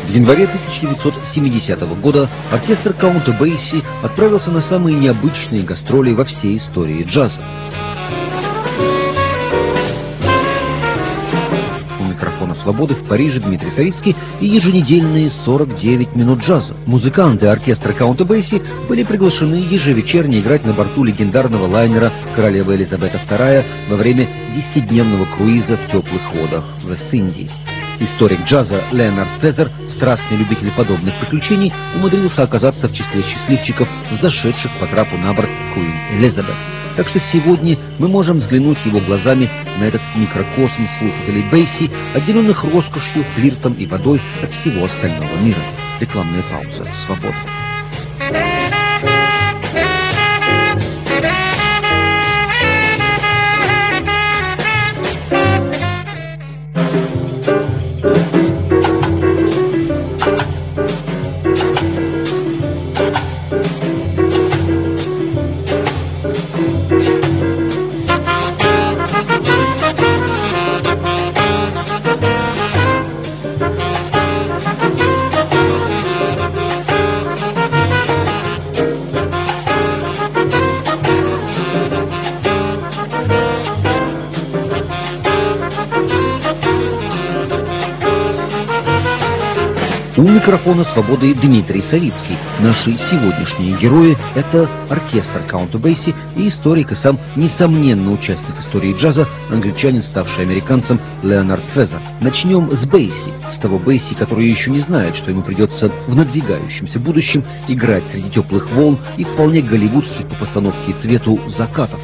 В январе 1970 года оркестр Каунта Бейси отправился на самые необычные гастроли во всей истории джаза. У микрофона «Свободы» в Париже Дмитрий Савицкий и еженедельные 49 минут джаза. Музыканты оркестра Каунта Бейси были приглашены ежевечерне играть на борту легендарного лайнера «Королева Елизавета II» во время 10-дневного круиза в теплых водах Вест-Индии. Историк джаза Леонард Фезер, страстный любитель подобных приключений, умудрился оказаться в числе счастливчиков, зашедших по трапу на борт Queen Elizabeth. Так что сегодня мы можем взглянуть его глазами на этот микрокосм слушателей Бейси, отделенных роскошью, флиртом и водой от всего остального мира. Рекламная пауза. Свобода. У микрофона «Свободы» Дмитрий Савицкий. Наши сегодняшние герои – это оркестр Каунта Бейси и историк и сам несомненно участник истории джаза, англичанин, ставший американцем Леонард Фезер. Начнем с Бейси, с того Бейси, который еще не знает, что ему придется в надвигающемся будущем играть среди теплых волн и вполне голливудских по постановке и цвету закатов.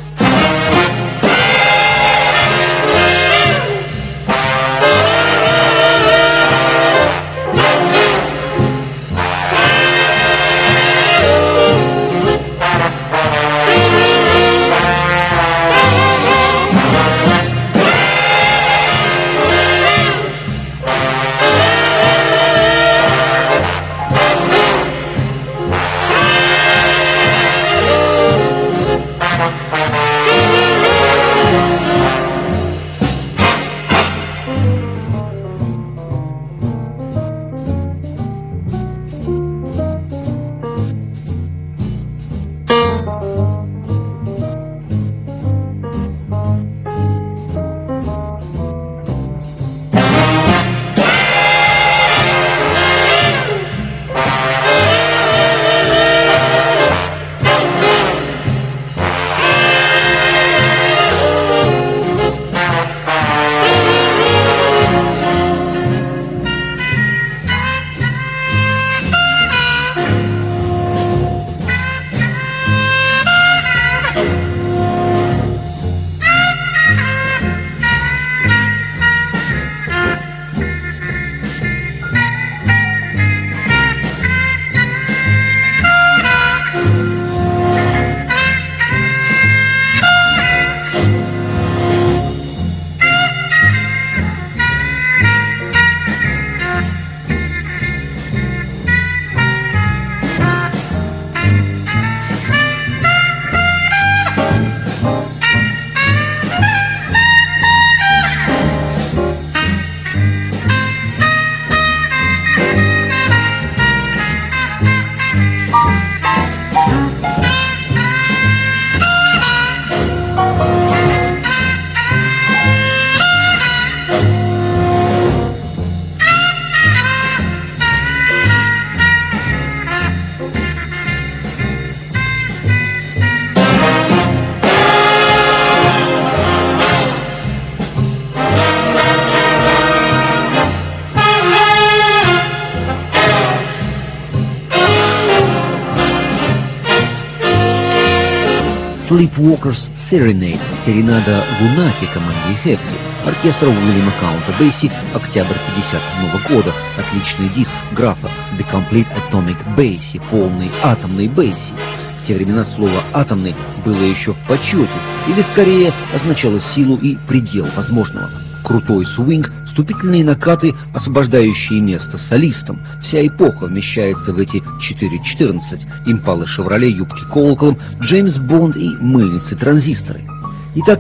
Sleepwalkers Serenade, серенада лунатика Марии Хефли, оркестра Уильяма Каунта Бейси, октябрь 1957 года, отличный диск графа The Complete Atomic Basie, полный атомный Бейси. В те времена слово «атомный» было еще в почете, или скорее означало силу и предел возможного. Крутой свинг, вступительные накаты, освобождающие место солистам. Вся эпоха вмещается в эти 4.14. Импалы Шевроле, юбки колоколом, Джеймс Бонд и мыльницы-транзисторы. Итак,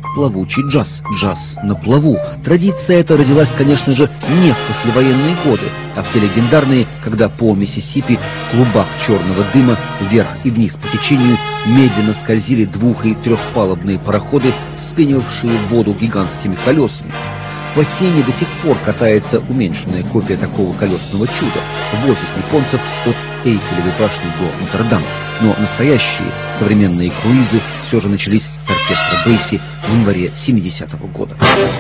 плавучий джаз, джаз на плаву. Традиция эта родилась, конечно же, не в послевоенные годы, а в те легендарные, когда по Миссисипи в клубах черного дыма вверх и вниз по течению медленно скользили двух- и трехпалубные пароходы, вспенивавшие воду гигантскими колесами. В бассейне до сих пор катается уменьшенная копия такого колесного чуда, возит японцев от Эйфелевой башни до Нотр-Дама. Но настоящие современные круизы все же начались с оркестра Бейси в январе 70-го года.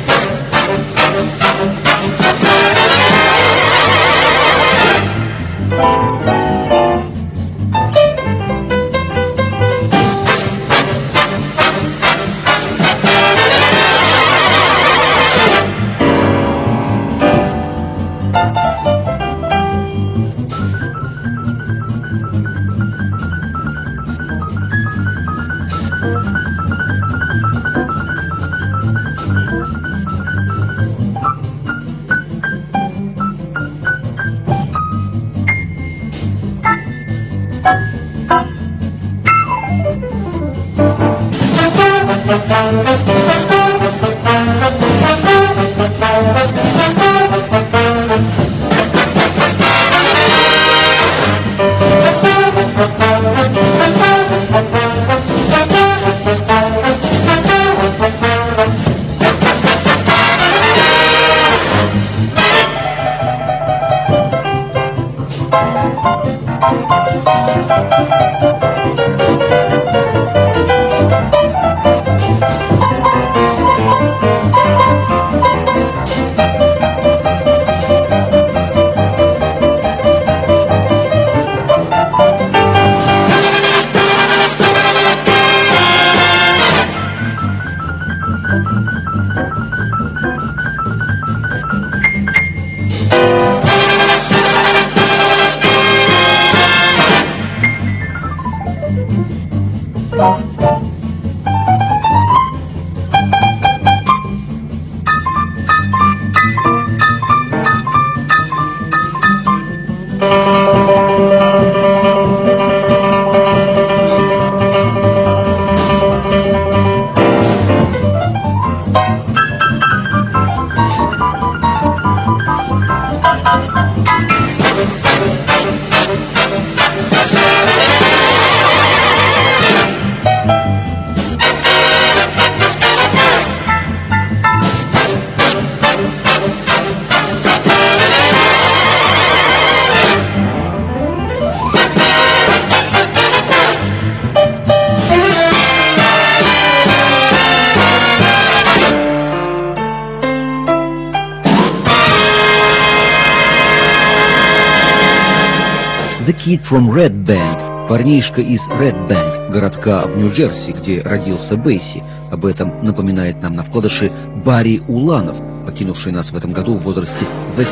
The Kid from Red Bank, парнишка из Red Bank, городка в Нью-Джерси, где родился Бейси. Об этом напоминает нам на вкладыше Барри Уланов, покинувший нас в этом году в возрасте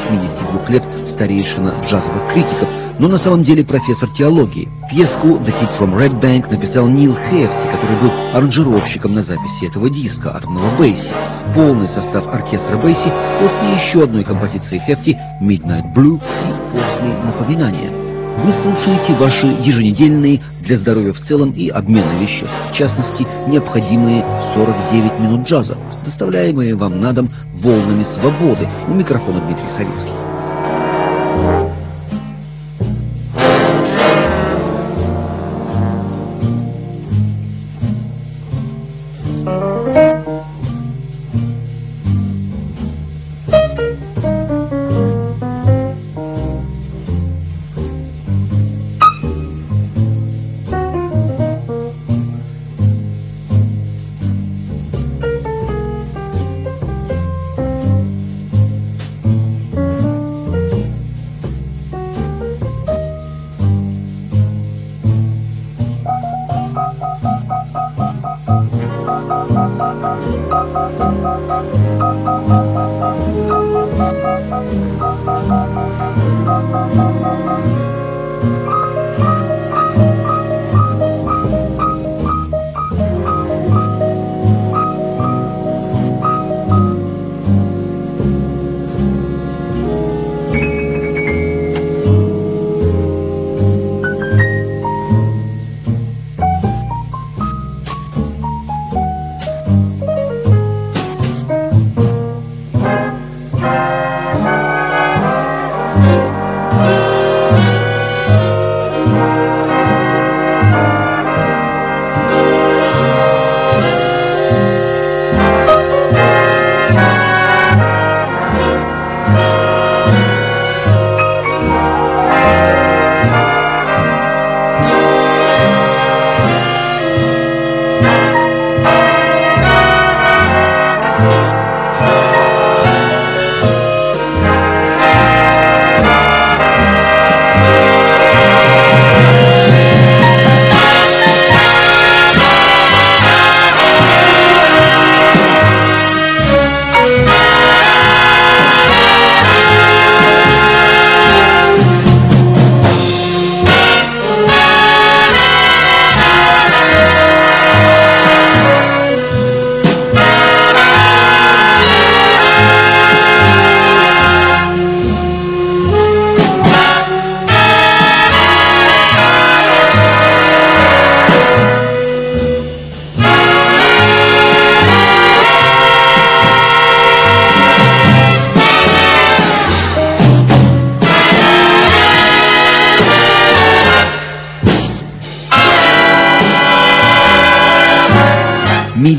82 лет, старейшина джазовых критиков, но на самом деле профессор теологии. Пьеску The Kid from Red Bank написал Нил Хефти, который был аранжировщиком на записи этого диска «Атомного Бейси». Полный состав оркестра Бейси после еще одной композиции Хефти «Midnight Blue» и «После напоминания». Вы слушаете ваши еженедельные для здоровья в целом и обмена веществ, в частности, необходимые 49 минут джаза, доставляемые вам на дом волнами свободы. У микрофона Дмитрий Савицкий.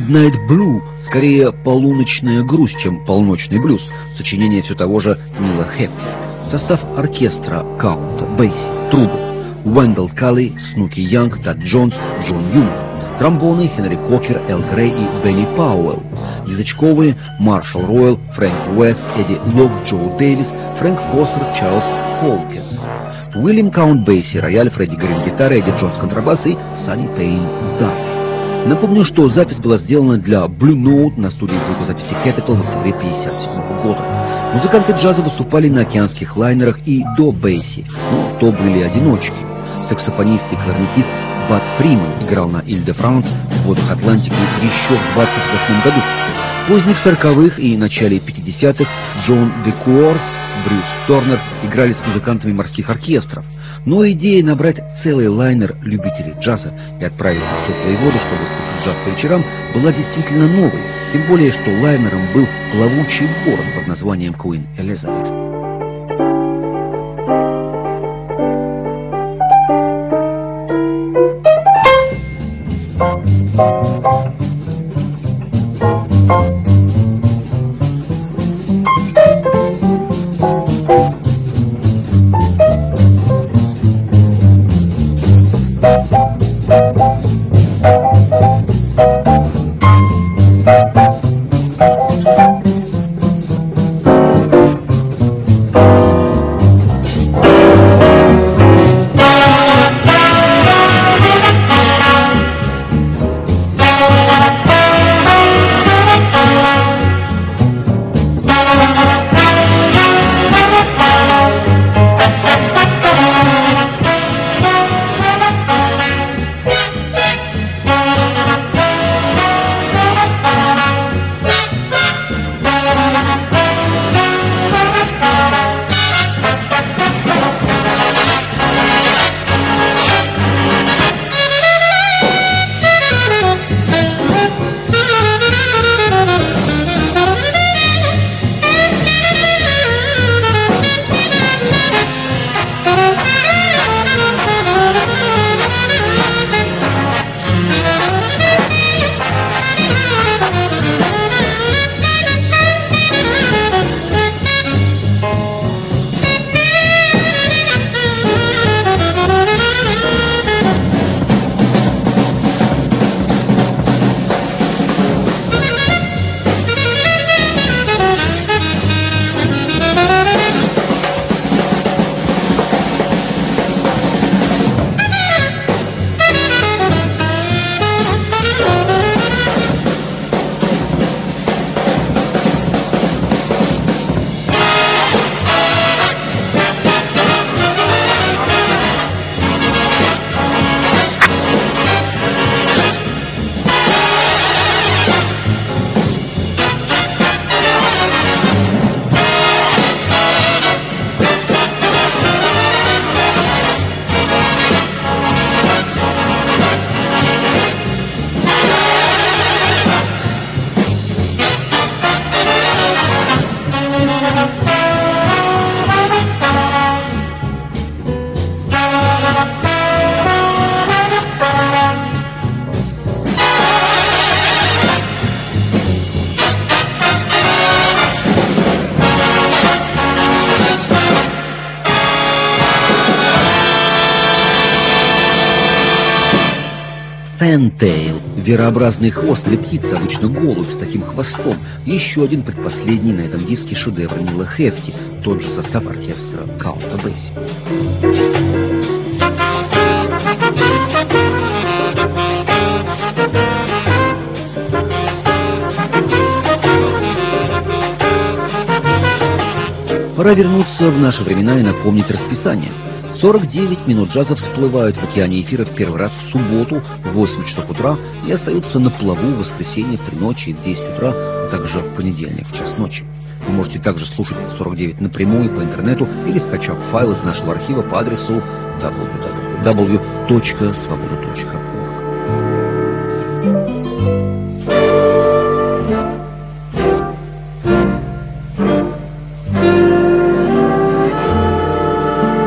Midnight Blue скорее полуночная грусть, чем полночный блюз. Сочинение все того же Нила Хефти. Состав оркестра Count Basie, трубы Уэндell Калли, Снуки Янг, Тад Джонс, Джон Юм. Тромбоны Хенри Кокер, Эл Грей и Бенни Пауэлл. Язычковые Маршалл Ройл, Фрэнк Уэст, Эдди Лок, Джо Дэвис, Фрэнк Фостер, Чарльз Фолкес. Уильям Каунт Бейси, рояль, Фредди Грин, гитара, Эдди Джонс, контрабас и Санни Пейн, даб. Напомню, что запись была сделана для Blue Note на студии звукозаписи Capitol в октябре 1957 года. Музыканты джаза выступали на океанских лайнерах и до Бейси, но то были одиночки. Саксофонист и кларнетист Бад Фриман играл на Иль-де-Франс в водах Атлантики еще в 1928 году. В поздних 40-х и начале 50-х Джон Декуорс, Брюс Торнер играли с музыкантами морских оркестров. Но идея набрать целый лайнер любителей джаза и отправиться в теплые воды, чтобы слушать джаз по вечерам, была действительно новой. Тем более, что лайнером был плавучий город под названием Queen Elizabeth. Фэнтейл – верообразный хвост или птица, обычно голубь с таким хвостом. Еще один предпоследний на этом диске шедевр Нила Хефти, тот же состав оркестра Каунта Бейси. Пора вернуться в наши времена и напомнить расписание. 49 минут джаза всплывают в океане эфира в первый раз в субботу в 8 часов утра и остаются на плаву в воскресенье в 3 ночи и в 10 утра, а также в понедельник в час ночи. Вы можете также слушать 49 напрямую по интернету или скачав файл из нашего архива по адресу www.svoboda.org.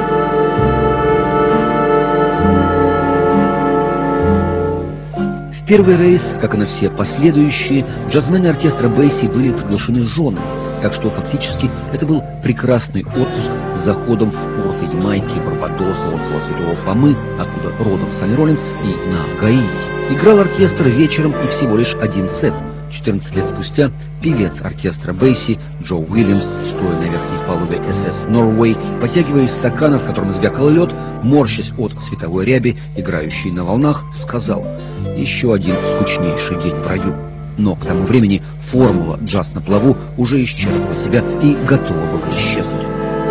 В первый рейс, как и на все последующие, джазмены оркестра Бейси были приглашены женами, так что фактически это был прекрасный отпуск с заходом в порты Ямайки, Барбадоса, около Святого Фомы, откуда родом Санни Роллинс, и на Гаити. Играл оркестр вечером и всего лишь один сет. 14 лет спустя певец оркестра Бейси Джо Уильямс, стоя на верхней палубе СС Норвей, потягивая из стакана, в котором звякал лед, морщась от световой ряби, играющей на волнах, сказал: «Еще один скучнейший день в раю». Но к тому времени формула «джаз на плаву» уже исчерпала себя и готова была исчезнуть.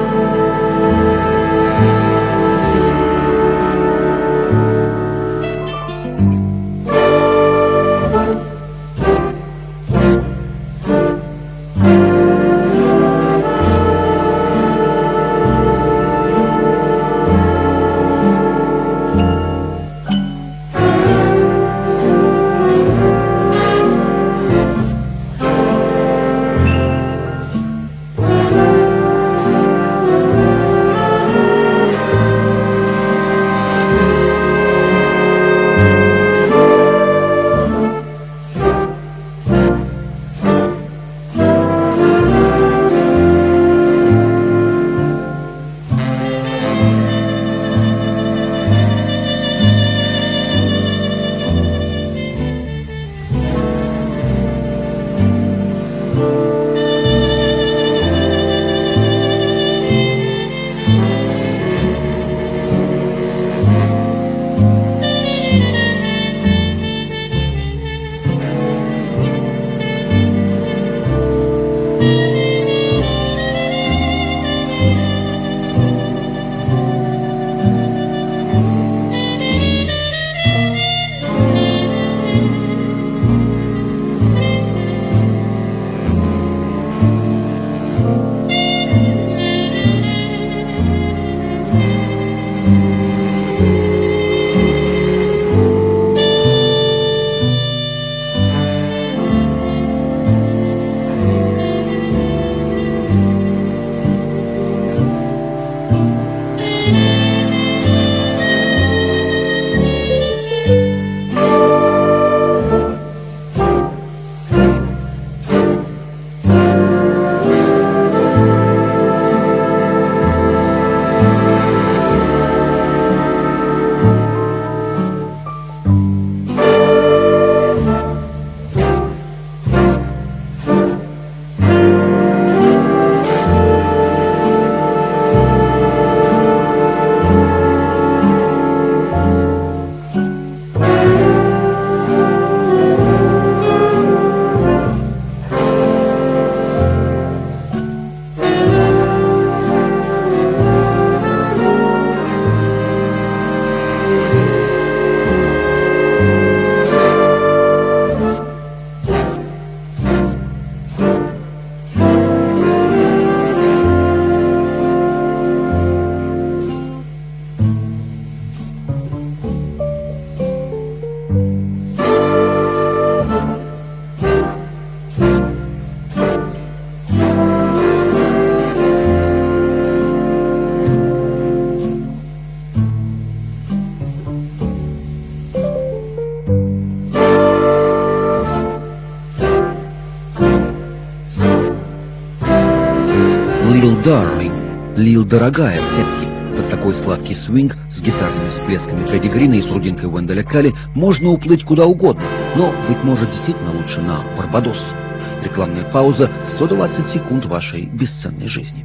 Lil Darling, Lil Дорогая, Эдди. Под такой сладкий свинг с гитарными всплесками Фредди Грина и с грудинкой Уэнделя Калли можно уплыть куда угодно, но, быть может, действительно лучше на Барбадос. Рекламная пауза, 120 секунд вашей бесценной жизни.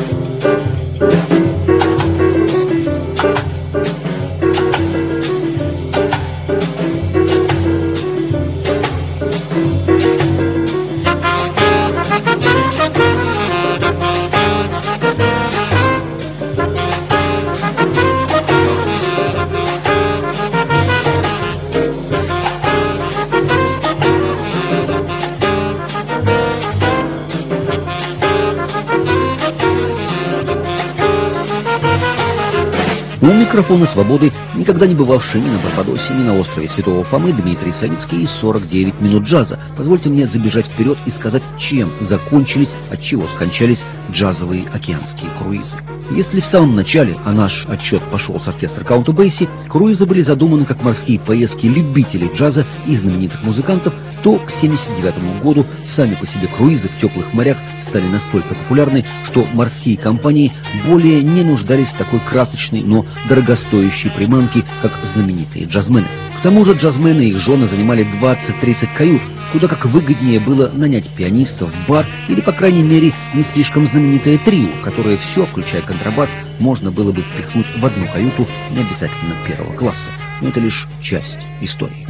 У микрофона «Свободы», никогда не бывавший ни на Барбадосе, ни на острове Святого Фомы, Дмитрий Савицкий и 49 минут джаза. Позвольте мне забежать вперед и сказать, чем закончились, от чего скончались джазовые океанские круизы. Если в самом начале, а наш отчет пошел с оркестра Каунта Бейси, круизы были задуманы как морские поездки любителей джаза и знаменитых музыкантов, то к 1979 году сами по себе круизы в теплых морях стали настолько популярны, что морские компании более не нуждались в такой красочной, но дорогостоящей приманке, как знаменитые джазмены. К тому же джазмены и их жены занимали 20-30 кают, куда как выгоднее было нанять пианистов, бар или, по крайней мере, не слишком знаменитое трио, которое все, включая контрабас, можно было бы впихнуть в одну каюту, не обязательно первого класса. Но это лишь часть истории.